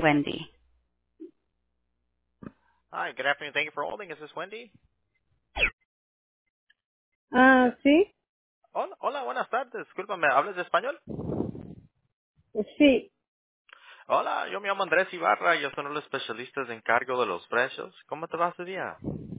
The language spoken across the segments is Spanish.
Wendy. Hi, good afternoon. Thank you for holding. Is this Wendy? Ah, sí, Hola, buenas tardes. Discúlpame, ¿hablas de español? sí, Hola, yo me llamo Andrés Ibarra. Yo soy uno de los especialistas en cargo de los precios. ¿Cómo te va este día?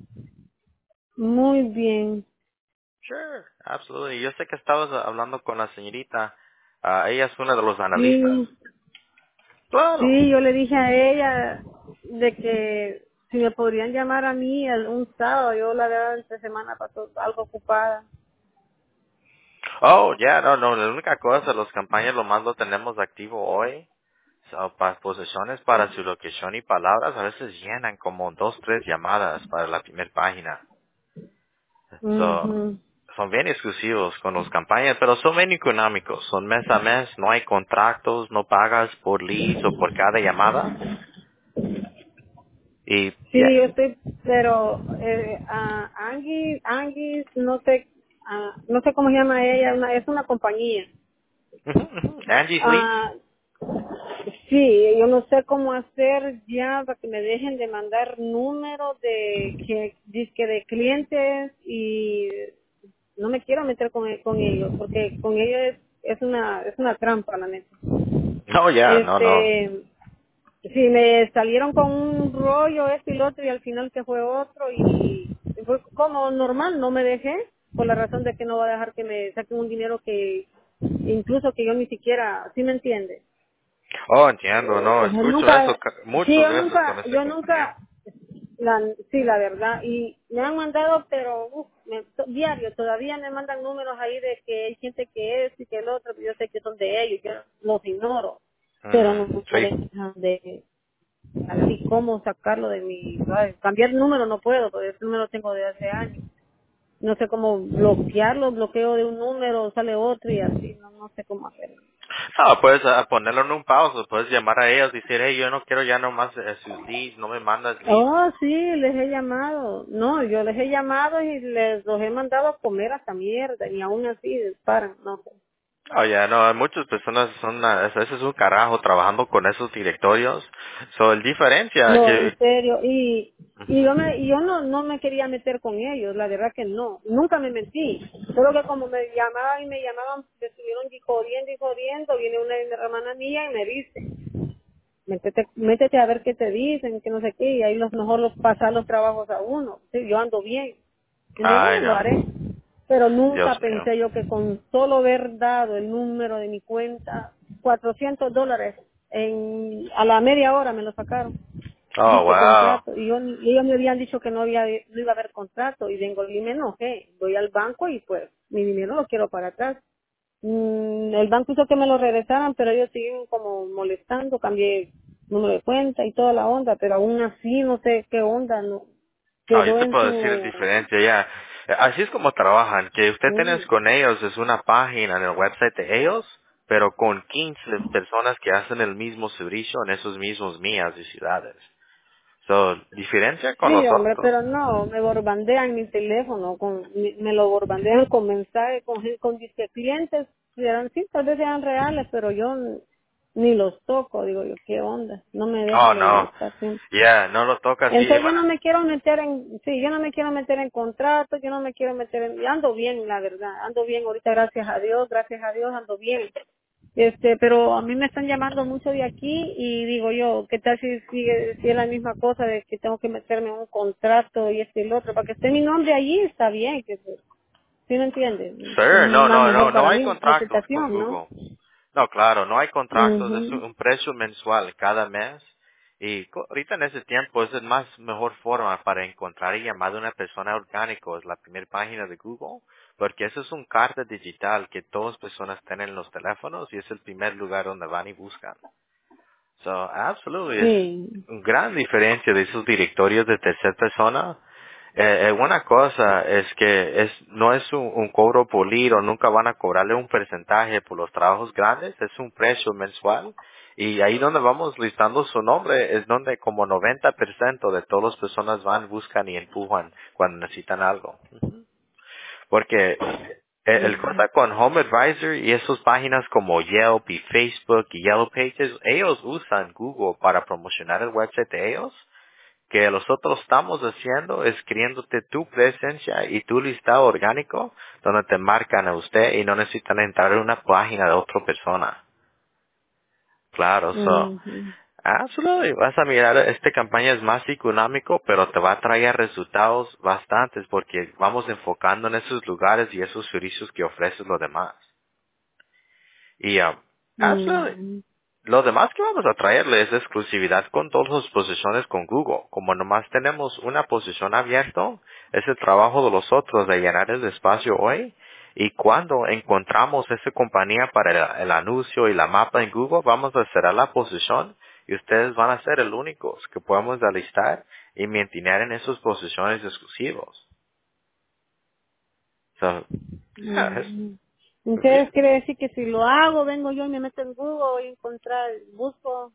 muy bien. Sure, absolutely. Yo sé que estabas hablando con la señorita. Ella es una de los analistas. Sí, Claro. sí, yo le dije a ella de que si me podrían llamar a mí un sábado, yo la verdad esta semana pasó algo ocupada. Oh, ya, no, la única cosa, las campañas lo más lo tenemos activo hoy. So, para posiciones para su locación y palabras a veces llenan como dos, tres llamadas para la primera página. So, Mhm. son bien exclusivos con las campañas, pero son bien económicos. Son mes a mes, no hay contratos, no pagas por leads o por cada llamada. Y Sí, ya. yo estoy, pero Angie, no sé cómo se llama ella, es una compañía. Ujú, ujú. Angie's Leads. Ah, sí, yo no sé cómo hacer ya para que me dejen de mandar números de que dizque de clientes y no me quiero meter con ellos porque con ellos es una trampa la neta. No, ya, no. Si me salieron con un rollo esto y lo otro y al final que fue otro y fue como normal, no me dejé por la razón de que no va a dejar que me saquen un dinero que incluso que yo ni siquiera, ¿sí me entiende? Oh, entiendo, no, escucho eso Nunca, sí, muchas yo veces con nunca, esta yo compañía. nunca, sí, la verdad, y me han mandado, pero diario, todavía me mandan números ahí de que hay gente que es y que el otro, yo sé que son de ellos, yo los ignoro, pero no, no Sí. dejan de, así como sacarlo de mi, ay, cambiar el número no puedo, porque ese número tengo de hace años, no sé cómo bloquearlo, bloqueo de un número, sale otro y así, no sé cómo hacerlo. No, puedes ponerlo en un pausa, puedes llamar a ellos y decir, hey, yo no quiero ya nomás sus leads, no me mandas leads. Oh, sí, les he llamado. No, yo les he llamado y los he mandado a comer hasta mierda y aún así paran, no sé. Oh, ya, no, muchas personas son, ese es un carajo trabajando con esos directorios. So, el diferencia No, en que, serio. Y ujú. yo no me quería meter con ellos, la verdad que no. Nunca me metí. Solo que como me llamaban y me llamaban, me estuvieron y jodiendo, viene una hermana mía y me dice, métete a ver qué te dicen, que no sé qué, y ahí mejor los pasar los trabajos a uno. Sí, yo ando bien. Y digo, Ay, bueno, lo no, haré. Pero nunca Dios mío. pensé yo que con solo haber dado el número de mi cuenta, $400, a la media hora me lo sacaron. Oh, Dice wow. contrato. Y ellos me habían dicho que no iba a haber contrato. Y vengo y me enojé. Voy al banco y pues mi dinero lo quiero para atrás. El banco hizo que me lo regresaran, pero ellos siguen como molestando. Cambié número de cuenta y toda la onda, pero aún así no sé qué onda. No Oh, yo quedó te en puedo decir el su... diferencia, ya. Así es como trabajan, que usted tenés Sí. con ellos es una página en el website de ellos, pero con 15 personas que hacen el mismo servicio en esos mismos mías y ciudades. So, diferencia con Sí, hombre, nosotros. pero no, me borbandean mi teléfono, me lo borbandean con mensajes, con disque clientes, sí, tal vez sean reales, pero yo ni los toco, digo yo, ¿qué onda? No me Oh, dejan de no. molestar siempre. Ya, no lo toca así. Entonces yo Bueno, no me quiero meter yo no me quiero meter en contratos, yo no me quiero meter yo ando bien, la verdad, ando bien ahorita, gracias a Dios, ando bien. Pero a mí me están llamando mucho de aquí y digo yo, ¿qué tal si es la misma cosa de que tengo que meterme en un contrato y esto y lo otro? Para que esté mi nombre allí está bien, ¿sí me entiendes? Es sir, más mejor no para hay mí, contratos con presentación, ¿no? Google. No, claro, no hay contratos, es Mhm. un precio mensual cada mes. Y ahorita en ese tiempo es la más mejor forma para encontrar y llamar a una persona orgánico, es la primera página de Google, porque eso es un carta digital que todas personas tienen en los teléfonos y es el primer lugar donde van y buscan. So, absolutely, es Sí, una gran diferencia de esos directorios de tercera persona. Una cosa es que no es un cobro por lead o nunca van a cobrarle un porcentaje por los trabajos grandes, es un precio mensual. Y ahí donde vamos listando su nombre es donde como 90% de todas las personas van, buscan y empujan cuando necesitan algo. Porque El Ujú. cosa con Home Advisor y esas páginas como Yelp y Facebook y Yellow Pages, ellos usan Google para promocionar el website de ellos. Que nosotros estamos haciendo es creándote tu presencia y tu listado orgánico donde te marcan a usted y no necesitan entrar en una página de otra persona. Claro, Ujú. absolutely. Vas a mirar, esta campaña es más económico, pero te va a traer resultados bastantes porque vamos enfocando en esos lugares y esos servicios que ofrecen los demás. Y, absolutely. Ujú. Lo demás que vamos a traerle es exclusividad con todas las posiciones con Google. Como nomás tenemos una posición abierta, es el trabajo de los otros de llenar el espacio hoy. Y cuando encontramos esa compañía para el anuncio y la mapa en Google, vamos a cerrar la posición y ustedes van a ser el únicos que podemos alistar y mantener en esas posiciones exclusivos. So, yeah, Ujú. Entonces quiere decir que si lo hago, vengo yo y me meto en Google, voy a encontrar, busco,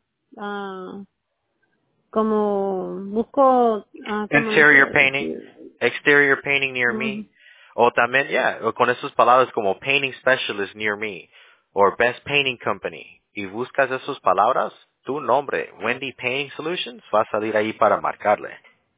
¿cómo le interior puedo painting, decir? exterior painting near Ujú. me, o también, ya, o con esas palabras como painting specialist near me, o best painting company, y buscas esas palabras, tu nombre, Wendy Painting Solutions, va a salir ahí para marcarle.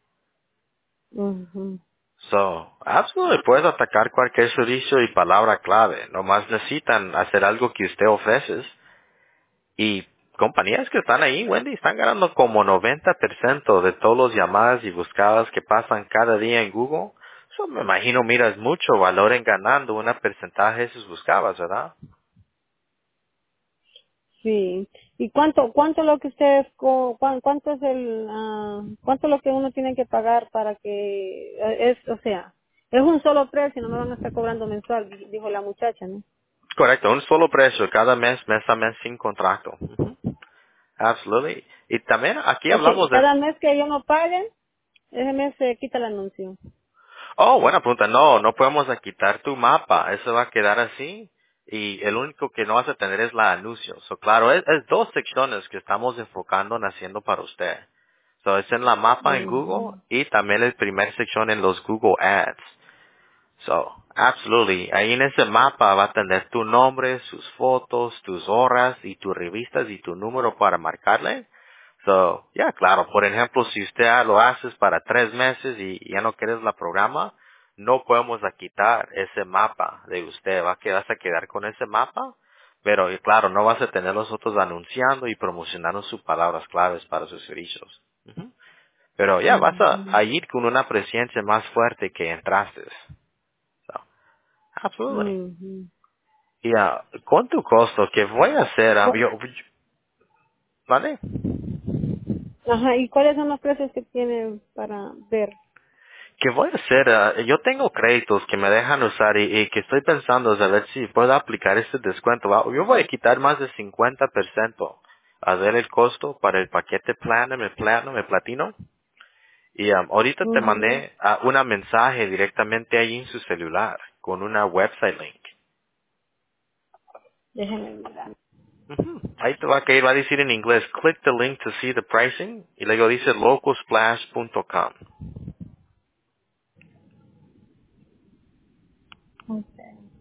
Ujú. So, absolutely, puedes atacar cualquier servicio y palabra clave, nomás necesitan hacer algo que usted ofrece. Y compañías que están ahí, Wendy, están ganando como 90% de todos los llamadas y buscadas que pasan cada día en Google. So, me imagino miras mucho valor en ganando una porcentaje de sus buscadas, ¿verdad? Sí. ¿Y cuánto lo que ustedes, cuánto es cuánto lo que uno tiene que pagar para que, o sea, es un solo precio, no me van a estar cobrando mensual, dijo la muchacha, ¿no? Correcto, un solo precio, cada mes a mes sin contrato. Ujú. Absolutely. Y también aquí Ok, y hablamos de... cada mes que yo no pague, ese mes se quita el anuncio. Oh, buena pregunta. No, no podemos quitar tu mapa. Eso va a quedar así. Y el único que no vas a tener es la anuncio. So, claro, es dos secciones que estamos enfocando en haciendo para usted. So, es en la mapa en Google Ujú. y también la primera sección en los Google Ads. So, absolutely. Ahí en ese mapa va a tener tu nombre, sus fotos, tus horas y tus revistas y tu número para marcarle. So, ya claro, por ejemplo, si usted lo hace para 3 meses y ya no quieres la programa, no podemos quitar ese mapa de usted. Vas a quedar con ese mapa, pero y claro, no vas a tener los otros anunciando y promocionando sus palabras claves para sus servicios. Ujú. Pero ya vas a Ujú. ir con una presencia más fuerte que entraste. So, absolutely. Ujú. Y con tu costo, que voy a hacer, ¿vale? Ajá, ¿y cuáles son los precios que tiene para ver? ¿Qué voy a hacer? Yo tengo créditos que me dejan usar y que estoy pensando a ver si puedo aplicar este descuento. Yo voy a quitar más de 50% a ver el costo para el paquete Platinum, el Platino. Y ahorita te Ujú. mandé una mensaje directamente ahí en su celular con una website link. Déjenme mirar. Ujú. Ahí te va a caer, va a decir en inglés, click the link to see the pricing, y luego dice localsplash.com. Okay.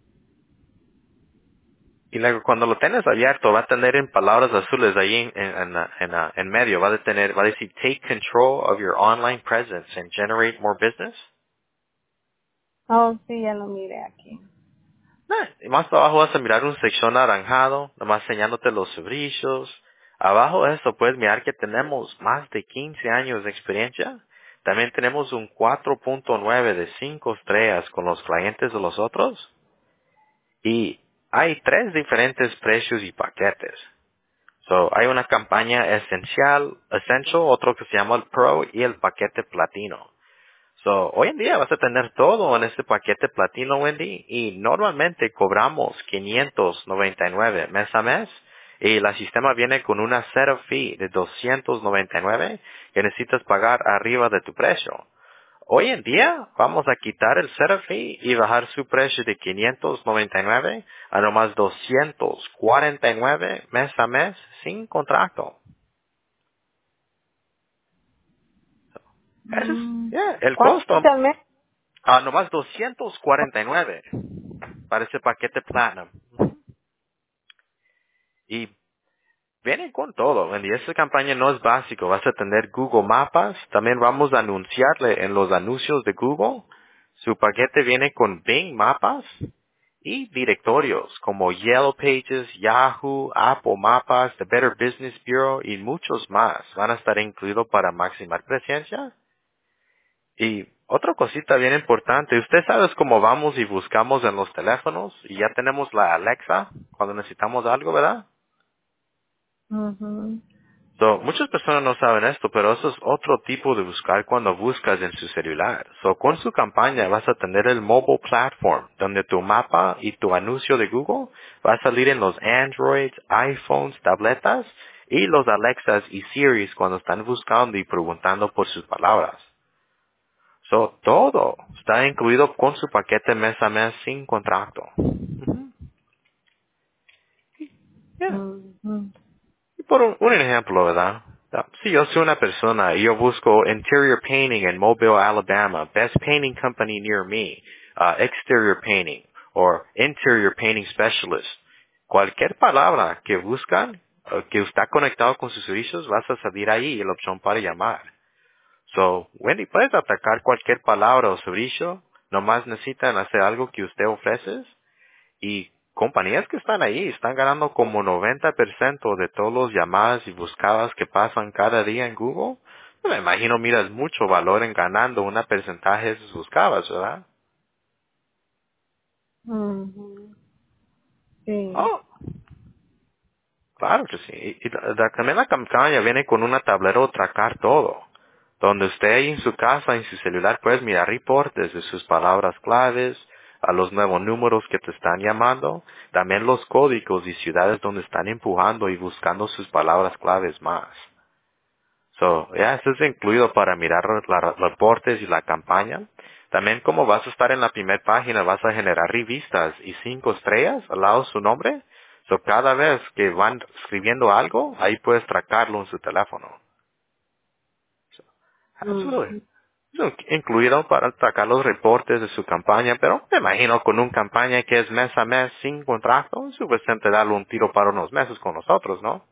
Y luego cuando lo tengas abierto, va a tener en palabras azules ahí en medio, va a decir take control of your online presence and generate more business. Oh, sí, ya lo miré aquí. Y más abajo vas a mirar una sección naranjado, nomás enseñándote los servicios. Abajo de esto puedes mirar que tenemos más de 15 años de experiencia. También tenemos un 4.9 de 5 estrellas con los clientes de los otros. Y hay 3 diferentes precios y paquetes. So, hay una campaña essential, otro que se llama el Pro y el paquete platino. So, hoy en día vas a tener todo en este paquete platino, Wendy, y normalmente cobramos 599 mes a mes, y el sistema viene con una setup fee de 299 que necesitas pagar arriba de tu precio. Hoy en día vamos a quitar el setup fee y bajar su precio de 599 a nomás 249 mes a mes sin contrato. Ese es, Mm. el ¿Cuánto costo. es al mes? Nomás 249. para ese paquete Platinum. Y viene con todo, Wendy. Esta campaña no es básico. Vas a tener Google Mapas. También vamos a anunciarle en los anuncios de Google. Su paquete viene con Bing Mapas y directorios como Yellow Pages, Yahoo, Apple Mapas, The Better Business Bureau y muchos más. Van a estar incluidos para maximizar presencia. Y otra cosita bien importante. Usted sabe cómo vamos y buscamos en los teléfonos y ya tenemos la Alexa cuando necesitamos algo, ¿verdad? Ujú. So, muchas personas no saben esto, pero eso es otro tipo de buscar cuando buscas en su celular. So, con su campaña vas a tener el mobile platform, donde tu mapa y tu anuncio de Google va a salir en los Androids, iPhones, tabletas y los Alexas y Siris cuando están buscando y preguntando por sus palabras. So, todo está incluido con su paquete mes a mes sin contrato. Yeah. Ujú. Y por un ejemplo, ¿verdad? Si yo soy una persona y yo busco interior painting en Mobile, Alabama, best painting company near me, exterior painting, or interior painting specialist, cualquier palabra que buscan, que está conectado con sus servicios, vas a salir ahí en la opción para llamar. So, Wendy, puedes atacar cualquier palabra o servicio, nomás necesitan hacer algo que usted ofrece y compañías que están ahí están ganando como 90% de todos los llamadas y buscadas que pasan cada día en Google. Me imagino miras mucho valor en ganando una porcentaje de sus buscadas, ¿verdad? Ujú. Sí. Oh, claro que sí. Y también la campaña viene con una tablero tracar todo, donde usted ahí en su casa, en su celular, puedes mirar reportes de sus palabras claves, a los nuevos números que te están llamando, también los códigos y ciudades donde están empujando y buscando sus palabras claves más. So, ya, esto es incluido para mirar los reportes y la campaña. También como vas a estar en la primera página, vas a generar revistas y 5 estrellas al lado de su nombre. So, cada vez que van escribiendo algo, ahí puedes tracarlo en su teléfono. So, absolutely. Ujú. Eso incluido para tracar los reportes de su campaña, pero me imagino con una campaña que es mes a mes sin contrato, es suficiente darle un tiro para unos meses con nosotros, ¿no?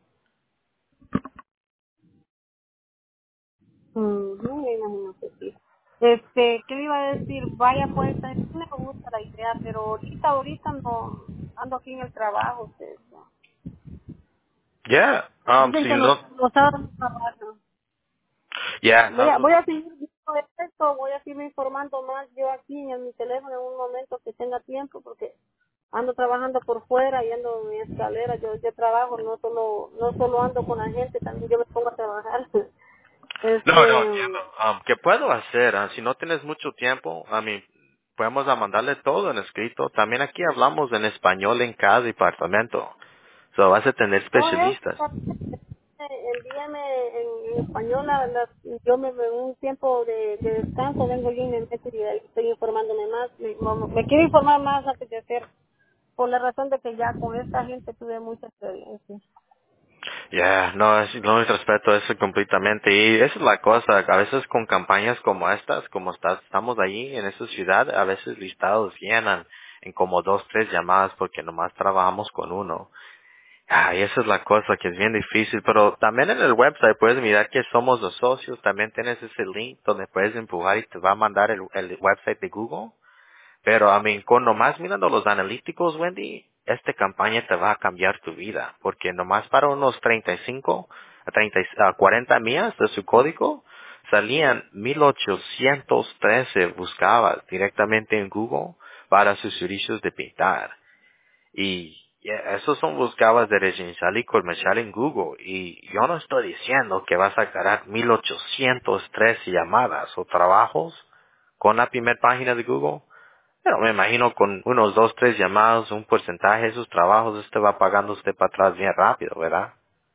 Ujú, me imagino que sí. ¿Qué le iba a decir? Vaya, pues, sí me gusta la idea, pero ahorita no, ando aquí en el trabajo, ustedes, ¿no? Yeah, Dicen si que no, los sábados no trabajan. yeah, Voy a seguir viendo esto, voy a seguir informando más yo aquí en mi teléfono en un momento que tenga tiempo, porque ando trabajando por fuera y ando en mi escalera, yo trabajo, no solo ando con la gente, también yo me pongo a trabajar. no, Este, entiendo. ¿Qué puedo hacer? Si no tienes mucho tiempo, a mí, podemos mandarle todo en escrito. También aquí hablamos en español en cada departamento. So, vas a tener oh, especialistas. envíame en español, yo en un tiempo de descanso vengo yo y me meto y ahí estoy informándome más, me quiero informar más antes de hacer, por la razón de que ya con esta gente tuve mucha experiencia. Ya, no, no respeto eso completamente. Y esa es la cosa, a veces con campañas como estas, como estamos ahí en esa ciudad, a veces listados llenan en como 2, 3 llamadas porque nomás trabajamos con uno. Y esa es la cosa que es bien difícil, pero también en el website puedes mirar que somos los socios, también tienes ese link donde puedes empujar y te va a mandar el website de Google. Pero, con nomás mirando los analíticos, Wendy, esta campaña te va a cambiar tu vida, porque nomás para unos 35 a 40 millas de su código, salían 1813 buscabas directamente en Google para sus servicios de pintar. Y esos son buscabas de residencial y comercial en Google. Y yo no estoy diciendo que vas a ganar 1813 llamadas o trabajos con la primera página de Google. Pero me imagino con unos 2, 3 llamados, un porcentaje de esos trabajos, usted va pagando usted para atrás bien rápido, ¿verdad?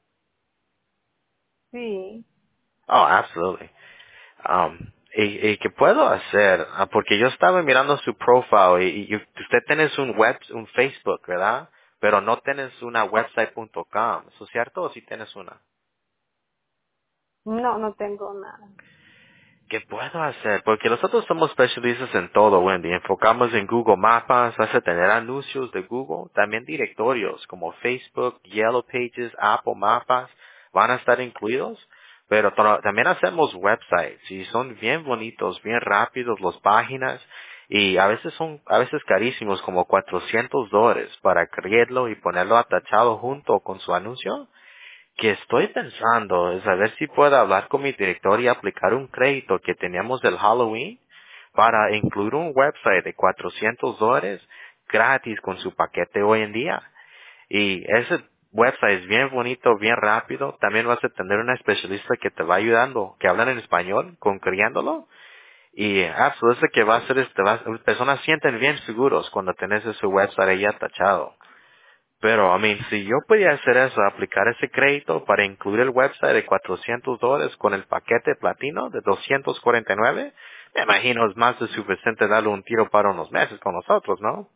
Sí. Oh, absolutely. ¿Y qué puedo hacer? Porque yo estaba mirando su profile y usted tiene un Facebook, ¿verdad? Pero no tienes una website.com. ¿Eso es cierto o sí tienes una? No, no tengo nada. ¿Qué puedo hacer? Porque nosotros somos especialistas en todo, Wendy. Enfocamos en Google Mapas, vas a tener anuncios de Google, también directorios como Facebook, Yellow Pages, Apple Mapas, van a estar incluidos. Pero también hacemos websites y son bien bonitos, bien rápidos las páginas y a veces carísimos como $400 para crearlo y ponerlo atachado junto con su anuncio que estoy pensando es a ver si puedo hablar con mi director y aplicar un crédito que teníamos del Halloween para incluir un website de $400 gratis con su paquete hoy en día. Y ese website es bien bonito, bien rápido. También vas a tener una especialista que te va ayudando, que hablan en español, con creándolo. Y eso que va a hacer, las personas sienten bien seguros cuando tenés ese website ahí atachado. Pero, si yo podía hacer eso, aplicar ese crédito para incluir el website de $400 con el paquete platino de 249, me imagino es más de suficiente darle un tiro para unos meses con nosotros, ¿no?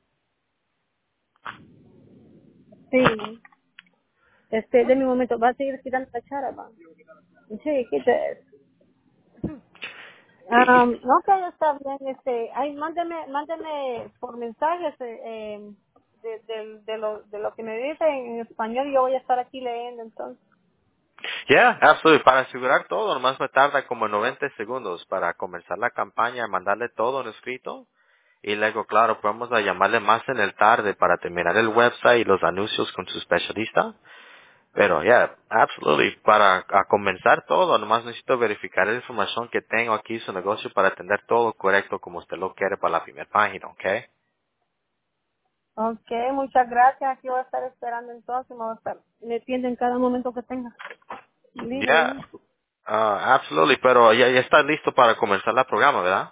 Sí. De mi momento, va a seguir quitando la charaba. Sí, quita eso. Y, No, que está bien, ay, mándeme por mensajes, de lo que me dice en español, yo voy a estar aquí leyendo entonces. absolutamente. Para asegurar todo, nomás me tarda como 90 segundos para comenzar la campaña, mandarle todo en escrito. Y luego, claro, podemos a llamarle más en el tarde para terminar el website y los anuncios con su especialista. Pero, absolutely. Para comenzar todo, nomás necesito verificar la información que tengo aquí en su negocio para atender todo correcto como usted lo quiere para la primera página, ¿ok? Ok, muchas gracias, aquí voy a estar esperando entonces, me voy a estar metiendo en cada momento que tenga libre, Ya, ¿no? absolutely. Pero ya está listo para comenzar el programa, ¿verdad?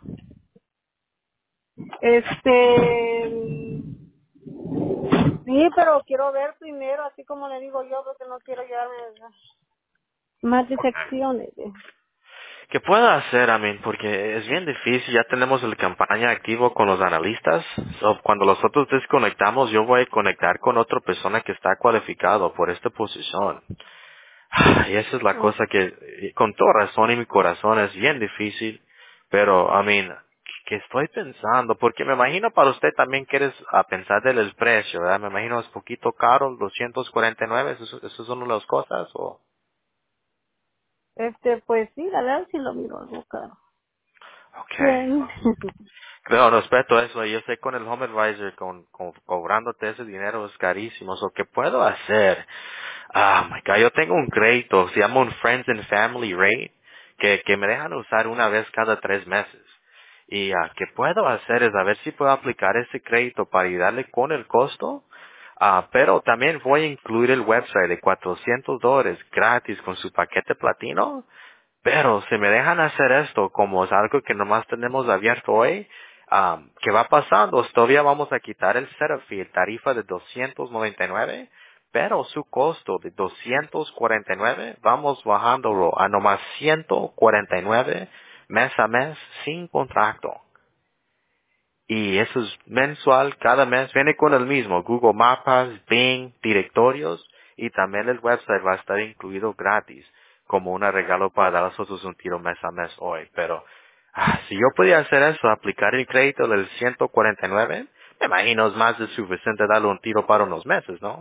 Sí, pero quiero ver primero, así como le digo yo, porque no quiero llevarme más decepciones. ¿Qué puedo hacer, Porque es bien difícil. Ya tenemos la campaña activo con los analistas. So, cuando nosotros desconectamos, yo voy a conectar con otra persona que está cualificado por esta posición. Y esa es la Oh, cosa que, con toda razón en mi corazón, es bien difícil, pero, que estoy pensando, porque me imagino para usted también quieres pensar del precio, ¿verdad? Me imagino es poquito caro, 249, ¿eso es una de las cosas? O, pues sí, la verdad sí lo miro algo caro. okay. Bien. No, respeto eso, yo sé con el Home Advisor, cobrándote ese dinero es carísimo, so, ¿qué puedo hacer? My God, yo tengo un crédito, se llama un Friends and Family Rate, que me dejan usar una vez cada 3 meses. Y ¿qué puedo hacer? Es a ver si puedo aplicar ese crédito para ayudarle con el costo. Pero también voy a incluir el website de $400 gratis con su paquete platino. Pero si me dejan hacer esto, como es algo que nomás tenemos abierto hoy, ¿qué va pasando? Todavía vamos a quitar el setup fee, tarifa de 299, pero su costo de 249 vamos bajándolo a nomás 149 mes a mes sin contrato. Y eso es mensual, cada mes viene con el mismo, Google Mapas, Bing, directorios y también el website va a estar incluido gratis como un regalo para dar a nosotros un tiro mes a mes hoy. Pero si yo podía hacer eso, aplicar el crédito del 149, me imagino es más de suficiente darle un tiro para unos meses, ¿no?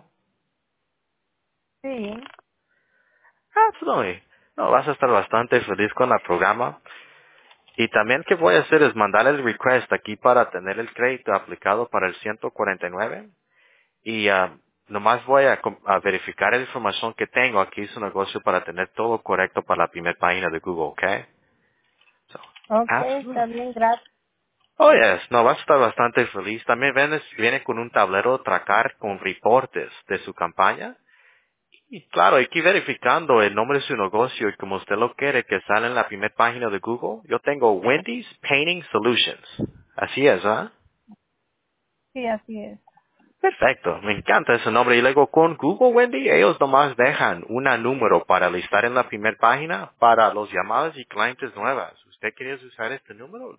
Sí. Absolutely. No, vas a estar bastante feliz con el programa. Y también que voy a hacer es mandar el request aquí para tener el crédito aplicado para el 149. Y nomás voy a verificar la información que tengo aquí en su negocio para tener todo correcto para la primera página de Google, ¿ok? So, Ok, está absolutely. bien, gracias. Oh, yes. No, vas a estar bastante feliz. También viene con un tablero tracar con reportes de su campaña. Y claro, hay que ir verificando el nombre de su negocio y como usted lo quiere que sale en la primera página de Google. Yo tengo Wendy's Painting Solutions. Así es, ¿ah? Sí, así es. Perfecto, me encanta ese nombre. Y luego con Google, Wendy, ellos nomás dejan un número para listar en la primera página para los llamadas y clientes nuevas. ¿Usted quiere usar este número?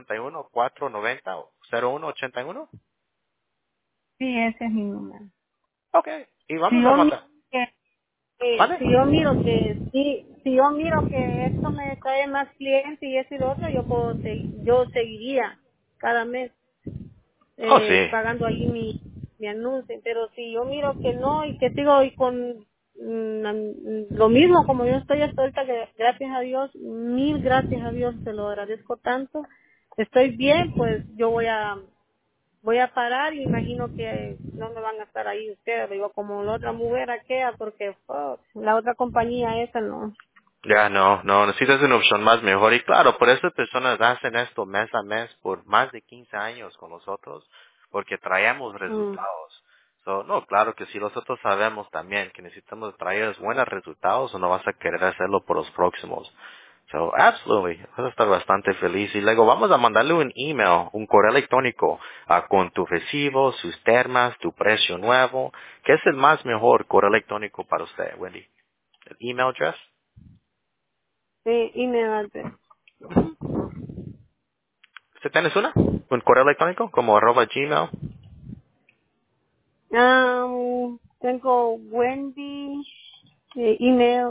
251-490-0181. Sí, ese es mi número. Ok, y Si vamos a yo miro matar. ¿Vale? si yo miro que sí, si yo miro que esto me trae más clientes y eso y lo otro, yo seguiría cada mes Oh, sí. pagando ahí mi anuncio. Pero si yo miro que no y que sigo y con lo mismo como yo estoy hasta ahorita, que gracias a Dios, mil gracias a Dios, te lo agradezco tanto. Estoy bien, pues yo voy a parar y imagino que no me van a estar ahí ustedes, digo, como la otra mujer aquella, porque la otra compañía esa no. Ya, no, necesitas una opción más mejor. Y claro, por eso personas hacen esto mes a mes por más de 15 años con nosotros, porque traemos Mm. resultados. So, no, claro que si nosotros sabemos también que necesitamos traer buenos resultados, o no vas a querer hacerlo por los próximos. So, absolutely, vas a estar bastante feliz. Y luego vamos a mandarle un email, un correo electrónico, con tu recibo, sus termas, tu precio nuevo. ¿Qué es el más mejor correo electrónico para usted, Wendy? ¿El email address? Sí, y me va a ¿Usted tienes una? ¿Un correo electrónico? Como @gmail. tengo Wendy, email,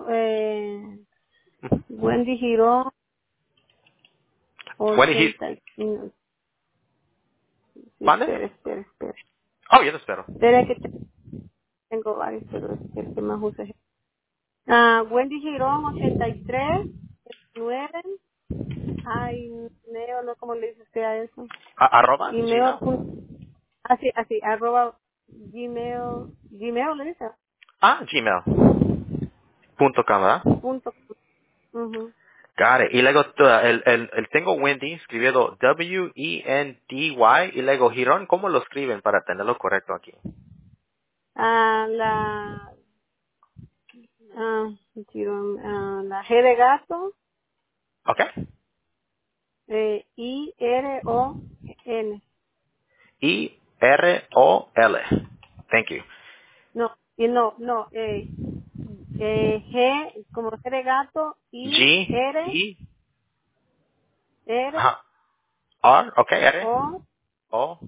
Wendy Girón, Wendy, no, sí, ¿mande? espera. Oh, yo te espero. Espera que tengo varios, pero espera que más usa. Wendy Girón, 83, 9. Ay, Neo, no, ¿cómo le dice usted a eso? Gmail. Email, así, arroba Gmail le dice, Gmail.com, ¿verdad? punto. Ujú. Got it. Y luego tengo Wendy escribiendo Wendy y luego Girón, ¿cómo lo escriben para tenerlo correcto aquí? La, Girón, la G de gato, ¿Ok? IRON. IROL. Thank you. No, G, como G de gato, G, R, ajá, R, ok, R, O, O,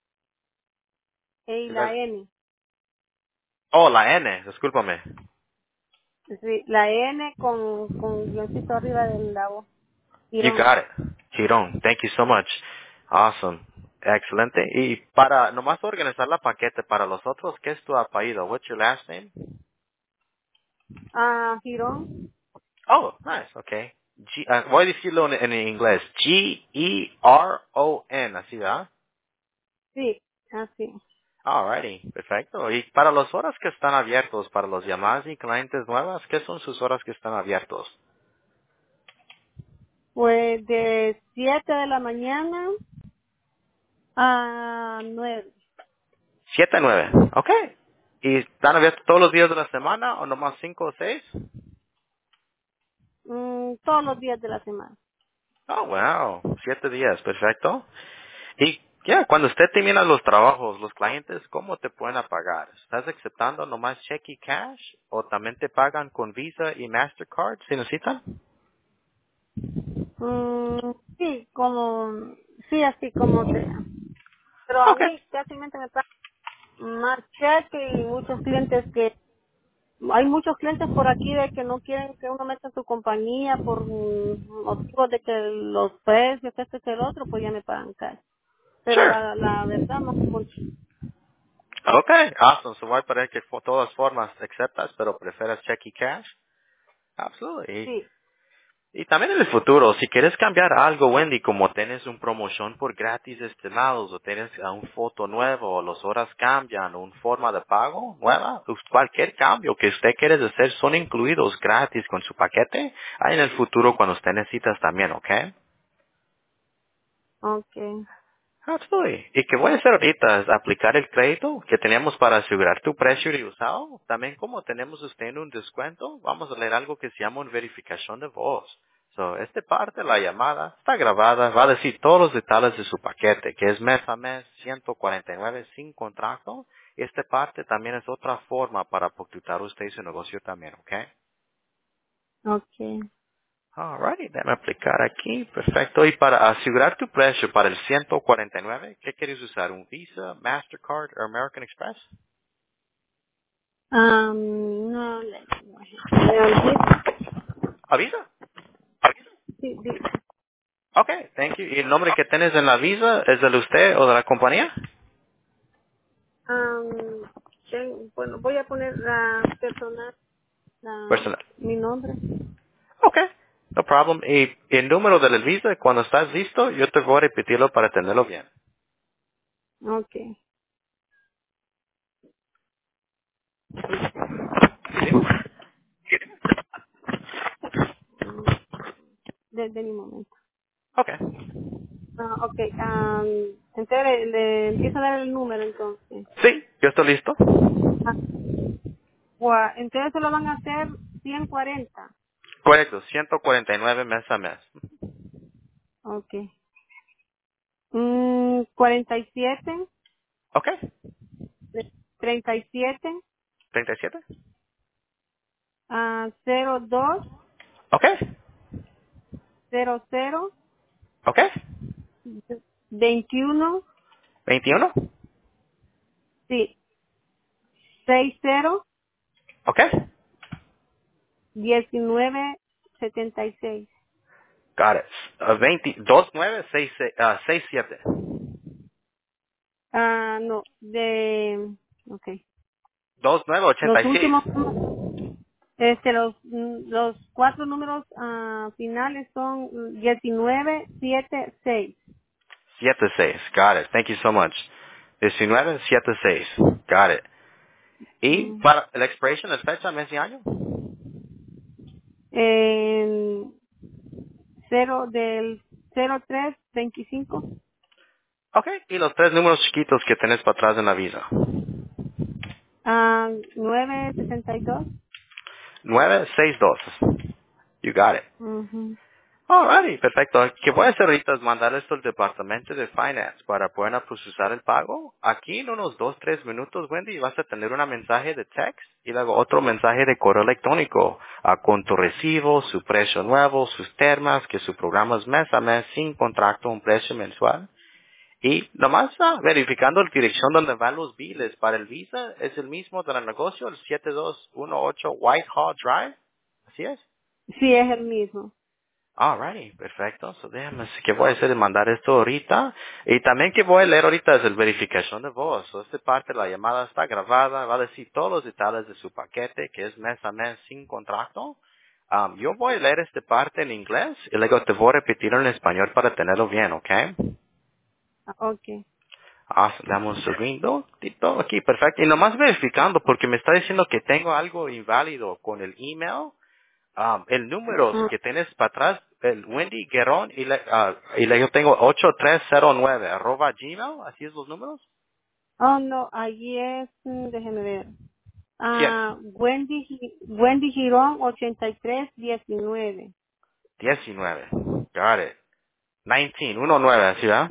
y y la luego- N. oh, la N, discúlpame. Sí, la N con guioncito arriba del lado. You Girón. got it. Chirón, thank you so much. Awesome. Excelente. Y para nomás organizar la paquete para los otros, ¿qué es tu apellido? What's your last name? Girón. Oh, nice. Okay. Voy a decirlo en inglés. Geron, así, ¿verdad? Sí, así. Alrighty, perfecto. Y para las horas que están abiertos, para los llamadas y clientes nuevas, ¿qué son sus horas que están abiertos? Pues de 7 de la mañana a 9. 7 a 9. Okay. ¿Y están abiertos todos los días de la semana o nomás 5 o 6? Todos los días de la semana. Oh, wow. 7 días, perfecto. Y ya, cuando usted termina los trabajos, los clientes, ¿cómo te pueden pagar? ¿Estás aceptando nomás cheque y cash? ¿O también te pagan con Visa y Mastercard si necesitan? Sí, sí, así como sea. Pero a Okay. mí casi me pagan más cheque y muchos clientes hay muchos clientes por aquí de que no quieren que uno meta su compañía por motivos de que los precios, este que el otro, pues ya me pagan cash. Pero Sure. la verdad no, Okay, awesome. So voy a poner que por todas formas aceptas, pero prefieres cheque y cash. Absolutely. sí. Y también en el futuro, si quieres cambiar algo, Wendy, como tienes un promoción por gratis estimados, o tienes un foto nuevo, o las horas cambian, o una forma de pago nueva, pues cualquier cambio que usted quiere hacer son incluidos gratis con su paquete, ahí en el futuro cuando usted necesitas también, ¿ok? Okay. Absolutely. Y que voy a hacer ahorita es aplicar el crédito que tenemos para asegurar tu precio de usado. También como tenemos usted en un descuento, vamos a leer algo que se llama una verificación de voz. So, esta parte de la llamada está grabada, va a decir todos los detalles de su paquete, que es mes a mes, 149 sin contrato. Esta parte también es otra forma para ocultar usted y su negocio también, ¿ok? Okay. Alrighty, déjame aplicar aquí. Perfecto. Y para asegurar tu precio para el 149, ¿qué quieres usar? ¿Un Visa, Mastercard o American Express? No, me olvidé. ¿Avisa? Sí, Okay, thank you. ¿Y el nombre que tienes en la visa es de usted o de la compañía? bueno, voy a poner la personal, Personal. mi nombre. Okay, no problem. Y el número de la visa, cuando estás listo, yo te voy a repetirlo para tenerlo bien. Okay. Mm, de mi momento. Okay. Okay. Entonces le empiezo a dar el número entonces. Sí, yo estoy listo. Ah, entonces se lo van a hacer 140. Correcto, 149 mes a mes. Okay. 47, Okay, 37, 37. 02, Okay, 00, okay. 21, 21. sí, 60, Okay. 19, 76. Got it. 2967. No, okay. Los 2986. últimos, los cuatro números finales son 1976. 76. Got it. Thank you so much. 1976. Got it. ¿Y Mm. para la expiration, la fecha, mes y año? En 0 del 0325, Okay. Y los tres números chiquitos que tenés para atrás en la visa. 962. 962. You got it. Ujú. Alrighty, perfecto. Lo que voy a hacer ahorita es mandar esto al departamento de finance para poder procesar el pago. Aquí en unos 2, 3 minutos, Wendy, vas a tener un mensaje de text y luego otro mensaje de correo electrónico con tu recibo, su precio nuevo, sus termas, que su programa es mes a mes sin contrato, un precio mensual. Y nomás verificando la dirección donde van los biles para el Visa, es el mismo del negocio, el 7218 Whitehall Drive. Así es. Sí, es el mismo. Alrighty, perfecto. So déjame, ¿qué voy a hacer? De mandar esto ahorita. Y también que voy a leer ahorita es el verificación de voz. So, esta parte de la llamada está grabada, va a decir todos los detalles de su paquete, que es mes a mes sin contrato. Yo voy a leer esta parte en inglés y luego te voy a repetir en español para tenerlo bien, ¿ok? Okay. Dame un segundo. Tito, aquí, perfecto. Y nomás verificando porque me está diciendo que tengo algo inválido con el email. El número Mm. que tienes para atrás, el Wendy Guerrón, yo tengo 8309 @gmail, ¿así es los números? Oh, no, allí es, déjeme ver. Sí, Wendy Girón 8319. 19. Got it. 19, ¿así va?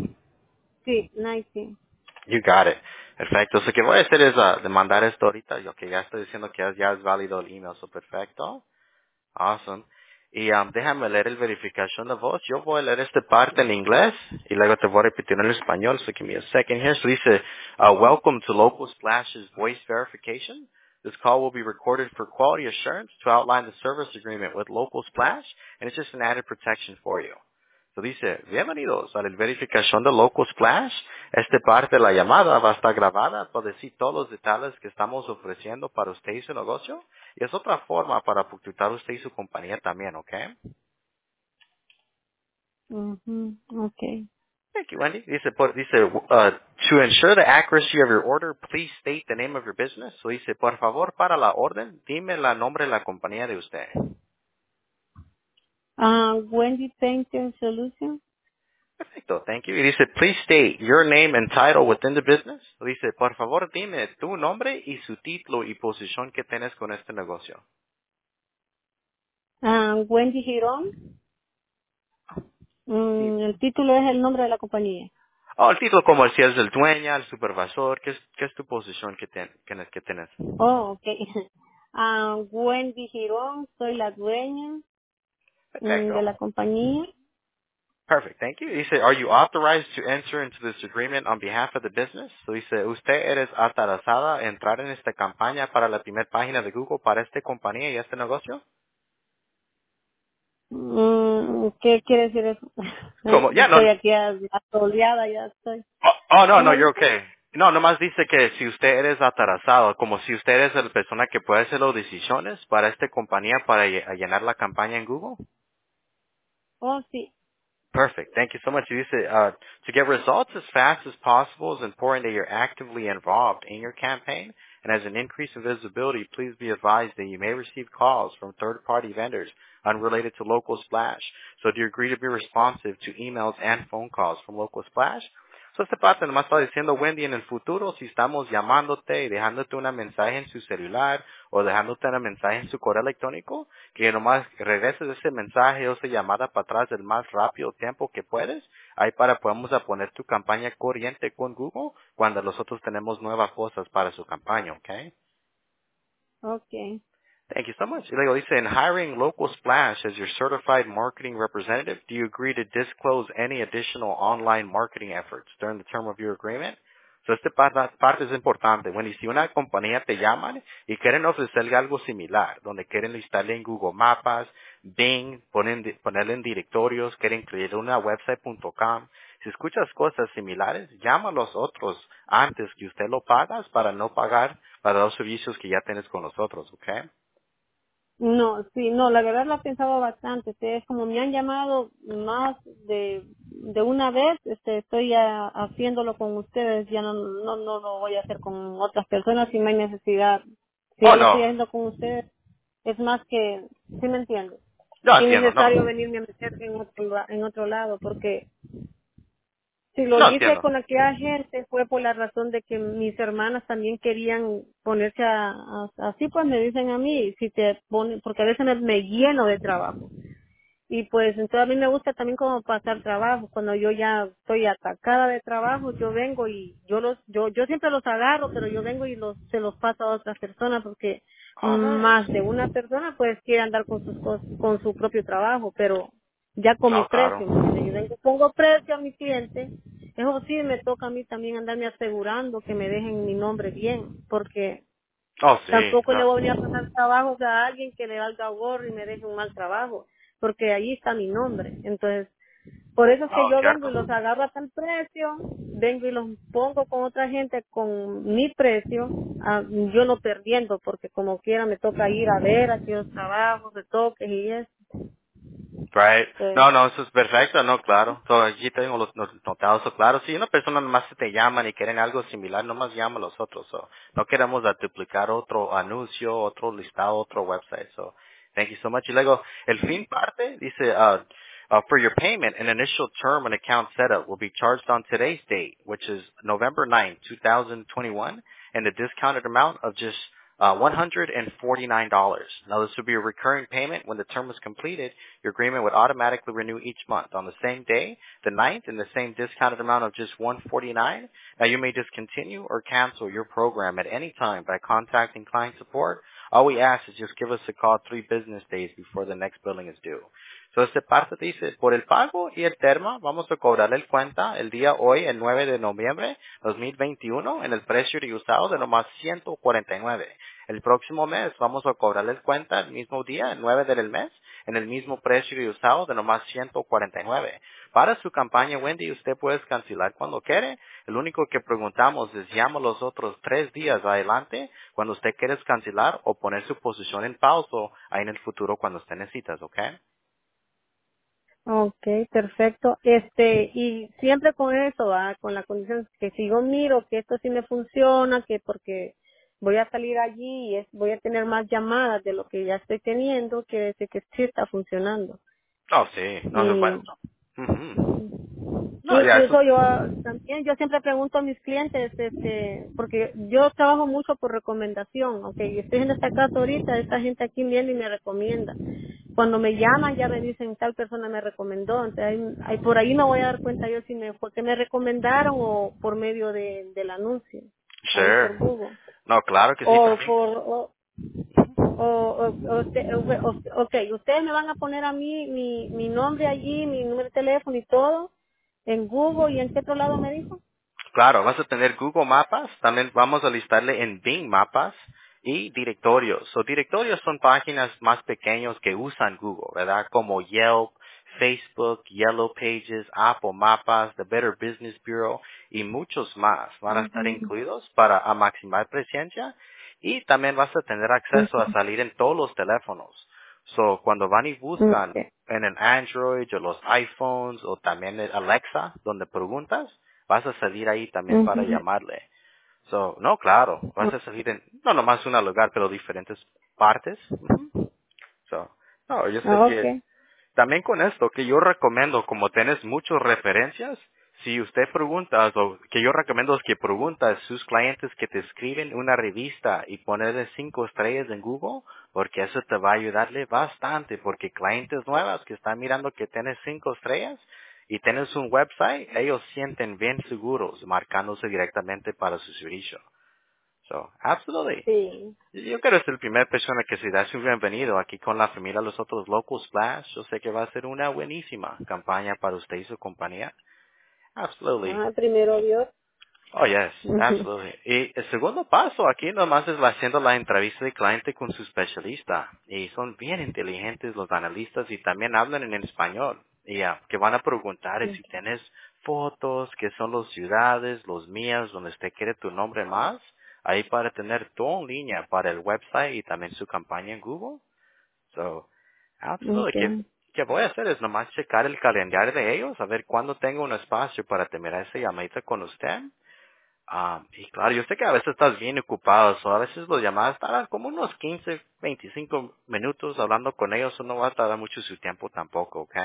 Sí, 19. You got it. Perfecto. So, que voy a hacer es de mandar esto ahorita, yo que ya estoy diciendo que ya es válido el email, so perfecto. Awesome. Y déjame leer el verificación de voz. Yo voy a leer esta parte en inglés y luego te voy a repetir en español. So give me a second here. So dice, welcome to Local Splash's voice verification. This call will be recorded for quality assurance to outline the service agreement with Local Splash, and it's just an added protection for you. So dice, bienvenidos a la verificación de Local Splash. Esta parte de la llamada va a estar grabada para decir todos los detalles que estamos ofreciendo para usted y su negocio. Y es otra forma para protectar usted y su compañía también, ¿ok? Ujú, okay. Thank you, Wendy. Dice, to ensure the accuracy of your order, please state the name of your business. So dice, por favor, para la orden, dime el nombre de la compañía de usted. Wendy Painting Solution. Perfecto, thank you. Y dice, please state your name and title within the business. Dice, por favor, dime tu nombre y su título y posición que tienes con este negocio. Wendy Girón. Y, El título es el nombre de la compañía. el título comercial es el dueño, el supervisor. ¿Qué es tu posición que tienes? Oh, okay. Wendy Girón, soy la dueña de Perfecto. la compañía. Perfect, thank you. Dice, are you authorized to enter into this agreement on behalf of the business? So dice, ¿usted eres autorizada a entrar en esta campaña para la primera página de Google para esta compañía y este negocio? ¿Qué quiere decir eso? Como, ya no, Estoy aquí atoleada, ya estoy. no, no, ¿Cómo you're dice? okay. No, nomás dice que si usted eres atrasado, como si usted es la persona que puede hacer las decisiones para esta compañía para llenar la campaña en Google. Oh, sí. Perfect. Thank you so much. You said, to get results as fast as possible, it's important that you're actively involved in your campaign. And as an increase in visibility, please be advised that you may receive calls from third-party vendors unrelated to Local Splash. So do you agree to be responsive to emails and phone calls from Local Splash? So esta parte nomás está diciendo, Wendy, en el futuro, si estamos llamándote y dejándote un mensaje en su celular o dejándote un mensaje en su correo electrónico, que nomás regreses ese mensaje o esa llamada para atrás el más rápido tiempo que puedes, ahí para podemos a poner tu campaña corriente con Google cuando nosotros tenemos nuevas cosas para su campaña, ¿ok? Okay. Thank you so much. Y luego dice, in hiring Local Splash as your certified marketing representative, do you agree to disclose any additional online marketing efforts during the term of your agreement? So esta parte es importante. Bueno, y si una compañía te llaman y quieren ofrecerle algo similar, donde quieren listarle en Google Mapas, Bing, ponerle en directorios, quieren crear una website.com, si escuchas cosas similares, llama a los otros antes que usted lo pagas para no pagar para los servicios que ya tienes con nosotros, ¿ok? No, sí, no, la verdad lo he pensado bastante. Es como me han llamado más de una vez, estoy ya haciéndolo con ustedes, ya no lo voy a hacer con otras personas si no hay necesidad. Si Oh, ya lo estoy no. haciendo con ustedes, es más que, ¿sí me entiendes? Yo Sí es entiendo, no. necesario venirme a meter en otro lado, porque si lo No hice entiendo. con aquella gente fue por la razón de que mis hermanas también querían ponerse así pues me dicen a mí, si te ponen, porque a veces me lleno de trabajo. Y pues entonces a mí me gusta también como pasar trabajo. Cuando yo ya estoy atacada de trabajo, yo vengo y yo siempre los agarro, pero yo vengo y se los paso a otras personas porque Oh, más de nice. una persona pues quiere andar con sus cosas, con su propio trabajo, pero ya con mi No, claro. precio, ¿me entiendes? Yo vengo, pongo precio a mi cliente. Eso sí, me toca a mí también andarme asegurando que me dejen mi nombre bien, porque Oh, sí. tampoco le No. voy a venir a pasar trabajos a alguien que le valga gorro y me deje un mal trabajo, porque ahí está mi nombre. Entonces, por eso es que No, yo vengo cierto. y los agarro a tal precio, vengo y los pongo con otra gente con mi precio, yo no perdiendo, porque como quiera me toca ir a ver aquellos trabajos de toques y eso. Right. Pues, No, no, eso es perfecto, no, claro. So, aquí tengo los notados, so, claro. Si una persona nomás te llaman y quieren algo similar, nomás llama a los otros. So, no queremos duplicar otro anuncio, otro listado, otro website. So, thank you so much. Y luego, el fin parte dice, for your payment, an initial term and account setup will be charged on today's date, which is November 9, 2021, and the discounted amount of just $149. Now this would be a recurring payment. When the term is completed, your agreement would automatically renew each month on the same day, the ninth, in the same discounted amount of just $149. Now you may discontinue or cancel your program at any time by contacting client support. All we ask is just give us a call 3 business days before the next billing is due. So esta parte dice, por el pago y el termo, vamos a cobrarle el cuenta el día hoy, el 9 de noviembre 2021, en el precio de usado de nomás 149. El próximo mes vamos a cobrarle el cuenta el mismo día, el 9 del mes, en el mismo precio de usado de nomás 149. Para su campaña, Wendy, usted puede cancelar cuando quiere. El único que preguntamos es llama los otros 3 días adelante cuando usted quiere cancelar o poner su posición en pausa ahí en el futuro cuando usted necesitas, ¿ok? okay, perfecto. Y siempre con eso, con la condición que si yo miro que esto sí me funciona, que porque voy a salir allí y voy a tener más llamadas de lo que ya estoy teniendo, quiere decir que sí está funcionando. Oh, sí, no se puede. Y Ujú. sí, No, ya eso. incluso yo también, yo siempre pregunto a mis clientes, porque yo trabajo mucho por recomendación, aunque estoy en este caso ahorita, esta gente aquí viene y me recomienda. Cuando me llaman ya me dicen tal persona me recomendó, entonces por ahí me voy a dar cuenta yo si fue que me recomendaron o por medio del anuncio, ahí Sure. por Google. No, claro que sí, O también. por, okay, ustedes me van a poner a mí mi nombre allí, mi número de teléfono y todo en Google y en qué otro lado me dijo. Claro, vas a tener Google Mapas, también vamos a listarle en Bing Mapas Y directorios. So, directorios son páginas más pequeños que usan Google, ¿verdad? Como Yelp, Facebook, Yellow Pages, Apple Mapas, The Better Business Bureau y muchos más van a estar Ujú. incluidos para maximizar presencia y también vas a tener acceso a Ujú. salir en todos los teléfonos. So, cuando van y buscan Okay. en el Android o los iPhones o también el Alexa, donde preguntas, vas a salir ahí también para Ujú. llamarle. So, no, claro, vas a salir en, no nomás un lugar, pero diferentes partes. Ujú. So, no, yo sé que Okay. también con esto, que yo recomiendo, como tienes muchas referencias, si usted pregunta, o que yo recomiendo es que preguntas a sus clientes que te escriben una revista y ponerle 5 estrellas en Google, porque eso te va a ayudarle bastante, porque clientes nuevas que están mirando que tienes 5 estrellas y tienes un website, ellos sienten bien seguros marcándose directamente para su servicio. So, absolutely. Sí. Yo quiero ser la primera persona que se da su bienvenido aquí con la familia de los otros locos Splash. Yo sé que va a ser una buenísima campaña para usted y su compañía. Absolutely. Ah, primero Dios. Oh, yes, Ujú. absolutely. Y el segundo paso aquí nomás es haciendo la entrevista de cliente con su especialista. Y son bien inteligentes los analistas y también hablan en español. Y que van a preguntar si tienes fotos, qué son las ciudades, los mías, donde usted quiere tu nombre más. Ahí para tener todo en línea para el website y también su campaña en Google. So, absolutely. Okay. Que voy a hacer es nomás checar el calendario de ellos, a ver cuándo tengo un espacio para terminar esa llamadita con usted. Y claro, yo sé que a veces estás bien ocupado, o a veces los llamadas tardan como unos 15, 25 minutos hablando con ellos, o no va a tardar mucho su tiempo tampoco, ¿ok?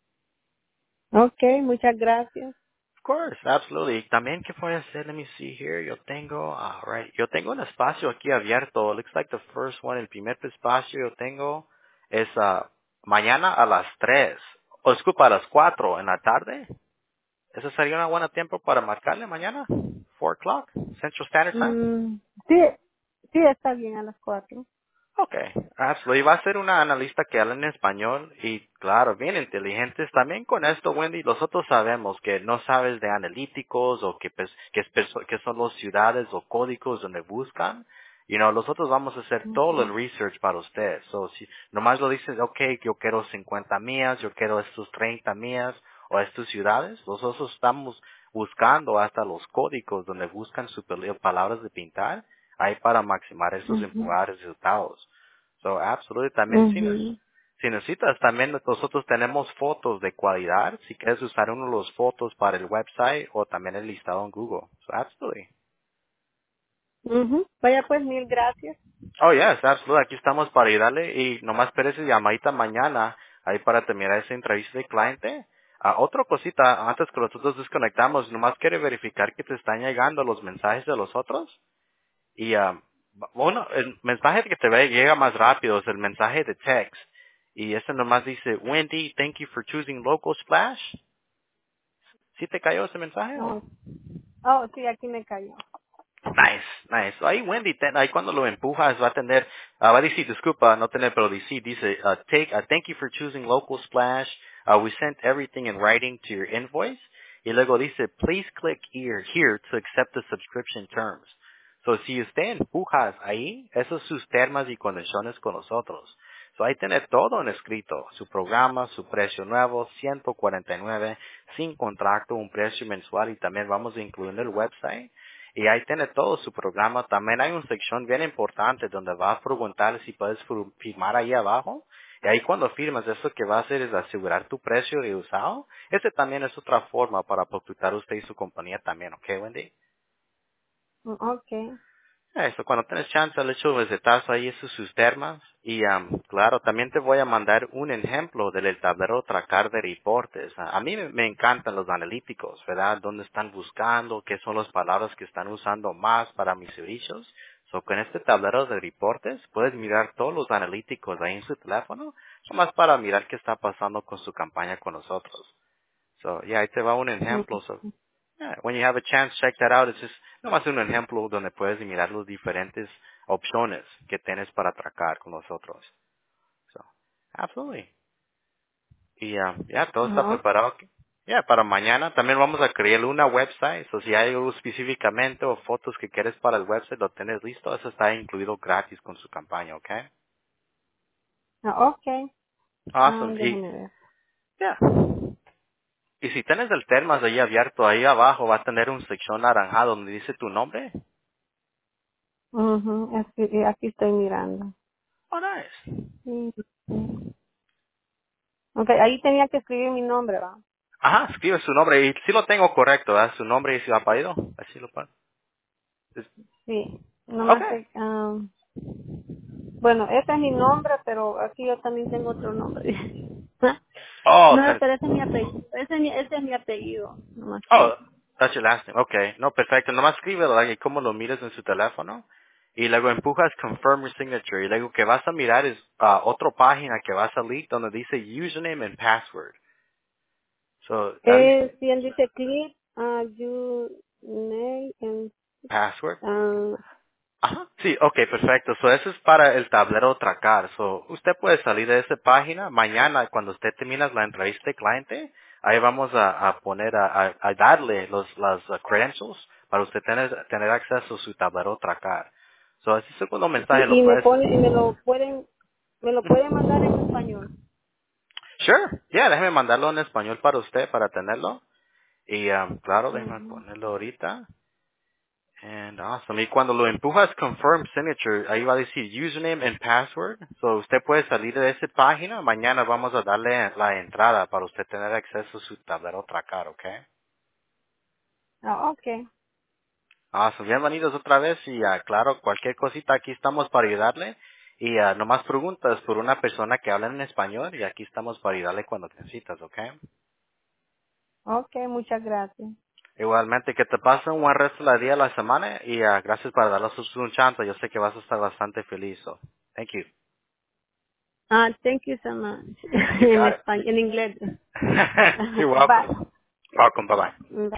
Okay, muchas gracias. Of course, absolutely. Y también, ¿qué voy a hacer? Let me see here. Yo tengo un espacio aquí abierto. Looks like the first one, el primer espacio yo tengo es mañana a las 3. O disculpa, a las 4 en la tarde. ¿Eso sería un buen tiempo para marcarle mañana? 4 o'clock, Central Standard Time. Mm, sí, sí, está bien a las 4. Okay, absolutely. Va a ser una analista que habla en español y claro, bien inteligentes. También con esto, Wendy, nosotros sabemos que no sabes de analíticos o que son las ciudades o códigos donde buscan. Nosotros vamos a hacer todo el research para usted. So, si nomás lo dices, okay, yo quiero 50 millas, yo quiero estos 30 millas o estas ciudades, nosotros estamos buscando hasta los códigos donde buscan sus palabras de pintar ahí para maximar esos Ujú. empujar resultados. So, absolutely. También Ujú. si necesitas, también nosotros tenemos fotos de calidad. Si quieres usar uno de los fotos para el website o también el listado en Google. So, absolutely. Ujú. Vaya pues, mil gracias. Oh, yes, absolutely. Aquí estamos para ayudarle y nomás espere esa llamadita mañana ahí para terminar esa entrevista de cliente. Otra cosita, antes que nosotros desconectamos, nomás quiere verificar que te están llegando los mensajes de los otros. Y bueno, el mensaje que llega más rápido es el mensaje de text. Y ese nomás dice, Wendy, thank you for choosing Local Splash. ¿Sí te cayó ese mensaje o? Oh, oh, sí, aquí me cayó. Nice, nice. Ahí Wendy, ahí cuando lo empujas va a tener, va a decir, disculpa, no tener, pero dice, thank you for choosing Local Splash. We sent everything in writing to your invoice. Y luego dice, please click here to accept the subscription terms. So, si usted empujas ahí, esos son sus términos y condiciones con nosotros. So, ahí tiene todo en escrito. Su programa, su precio nuevo, 149, sin contrato, un precio mensual y también vamos a incluir en el website. Y ahí tiene todo su programa. También hay una sección bien importante donde va a preguntar si puedes firmar ahí abajo. Y ahí cuando firmas, eso que va a hacer es asegurar tu precio de usado. Ese también es otra forma para protectar usted y su compañía también, ¿ok, Wendy? Okay. Eso, cuando tienes chance, le echo visitazo ahí esos sus termas. Y claro, también te voy a mandar un ejemplo del tablero tracar de reportes. A mí me encantan los analíticos, ¿verdad? Dónde están buscando, qué son las palabras que están usando más para mis servicios. So, con este tablero de reportes, puedes mirar todos los analíticos ahí en su teléfono, nomás para mirar qué está pasando con su campaña con nosotros. So, yeah, ahí te va un ejemplo. So, yeah, when you have a chance, check that out. It's just, nomás un ejemplo donde puedes mirar las diferentes opciones que tienes para atracar con nosotros. So, absolutely. Y ya todo está Oh, preparado. Ya, para mañana también vamos a crear una website. So, si hay algo específicamente o fotos que quieres para el website, lo tienes listo. Eso está incluido gratis con su campaña, ¿ok? Okay. Awesome. Déjeme ver. Ya. Y si tienes el termas ahí abierto, ahí abajo va a tener un sección naranjado donde dice tu nombre. Aquí estoy mirando. Oh, nice. Sí, sí. Okay, ahí tenía que escribir mi nombre, ¿va? Ajá, escribe su nombre y sí lo tengo correcto, ¿verdad? Su nombre y su apellido. Así lo pongo. Sí. Ok. Nomás que, bueno, ese es mi nombre, pero aquí yo también tengo otro nombre. Oh, No, pero ese es mi apellido. Ese es mi apellido. Nomás que. oh, that's your last name. Okay. No, perfecto. Nomás escríbelo y cómo lo miras en su teléfono. Y luego empujas confirm your signature. Y luego que vas a mirar es otra página que va a salir donde dice username and password. So, ahí Si él dice click, you name and, password. ah, Ajá. Sí, ok, perfecto. So, eso es para el tablero Tracar. So, usted puede salir de esa página mañana cuando usted termina la entrevista de cliente. Ahí vamos a poner, a darle las credentials para usted tener acceso a su tablero Tracar. So, ese segundo sí, mensaje lo puedes. y me lo pueden mandar en español. Sure. Yeah, déjeme mandarlo en español para usted, para tenerlo. Y, claro, déjeme Ujú. ponerlo ahorita. And awesome. Y cuando lo empujas confirm signature, ahí va a decir username and password. So usted puede salir de esa página. Mañana vamos a darle la entrada para usted tener acceso a su tablero Tracar, ¿ok? Okay. Awesome. Bienvenidos otra vez y claro, cualquier cosita aquí estamos para ayudarle. Y nomás preguntas por una persona que habla en español y aquí estamos para ayudarle cuando necesitas, ¿ok? Okay, muchas gracias. Igualmente, que te pase un buen resto del día de la semana y gracias por darnos un chance. Yo sé que vas a estar bastante feliz. So, thank you. Thank you so much. You En got it. español, en inglés. You're welcome. Bye. Welcome. Bye bye. Bye.